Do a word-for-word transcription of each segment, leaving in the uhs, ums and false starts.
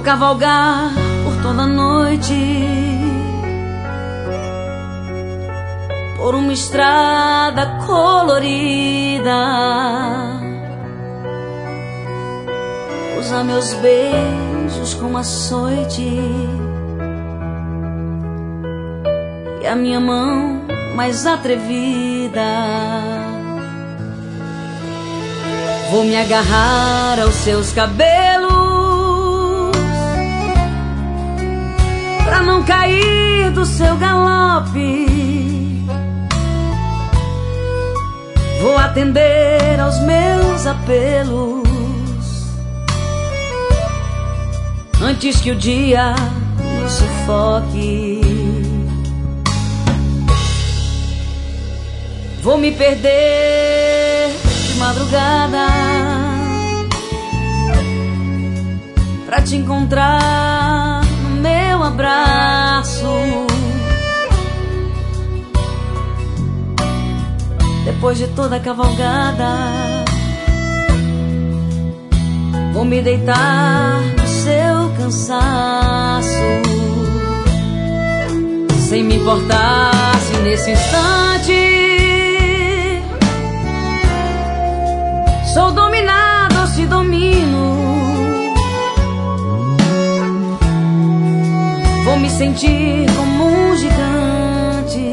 cavalgar por toda a noite, por uma estrada colorida, usar meus beijos como açoite e a minha mão mais atrevida. Vou me agarrar aos seus cabelos pra não cair do seu galope. Vou atender aos meus apelos antes que o dia nos sufoque. Vou me perder de madrugada pra te encontrar no meu abraço. Depois de toda a cavalgada, vou me deitar no seu cansaço, sem me importar se nesse instante sou dominado ou se domino. Vou me sentir como um gigante,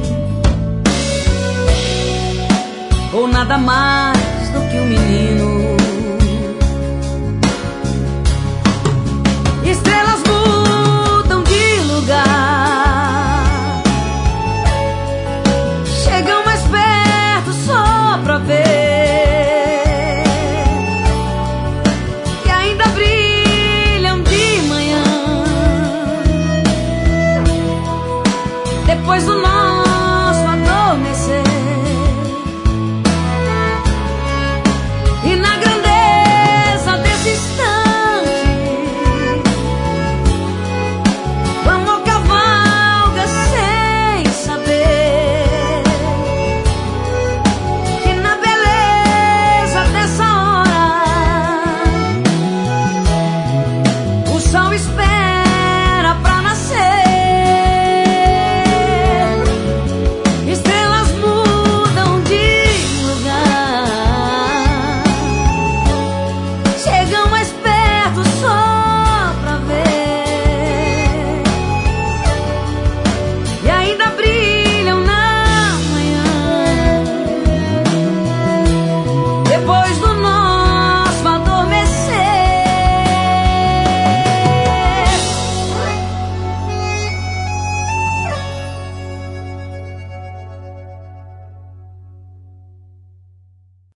ou nada mais do que um menino. Estrelas mudam de lugar, chegam mais perto só pra ver, e ainda brilham de manhã. Depois do